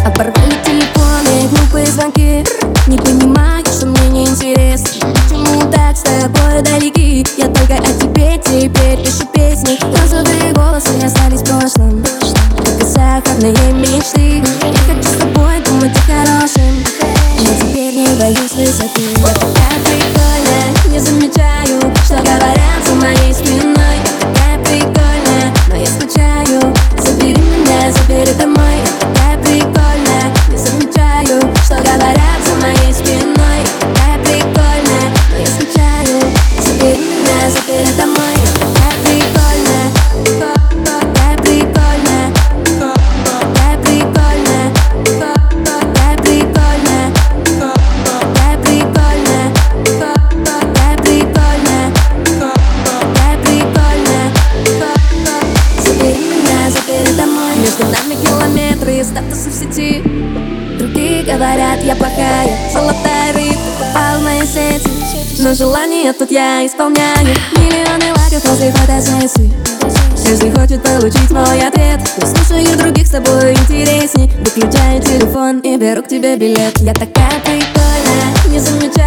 Оборвали телефоны, глупые звонки. Не понимаю, что мне неинтересно. Почему так с тобой далеки? Я только о тебе теперь пишу песни. Розовые волосы остались в прошлом, как и сахарные мечты. Я хочу с тобой думать о хорошем, но теперь не боюсь высоты. Я такая прикольная, не замечаю, что говорят за моей спиной. Я такая прикольная, но я скучаю. Забери меня, забери домой. Я такая прикольная, не замечаю, что говорят за моей спиной. Я такая прикольная, но я скучаю. Забери меня, забери домой. Я такая прикольная, такая прикольная, такая прикольная, такая прикольная, такая прикольная, такая прикольная, такая прикольная. Забери меня, забери домой. Между нами километры, статусы в сети. Другие говорят, я плохая, золотая рыбка попала в мои сети. Но желание тут я исполняю. Миллионы лайков после фотосессий. Каждый хочет получить мой ответ. Я слушаю других, с тобой интересней. Выключаю телефон и беру к тебе билет. Я такая прикольная, не замечаю,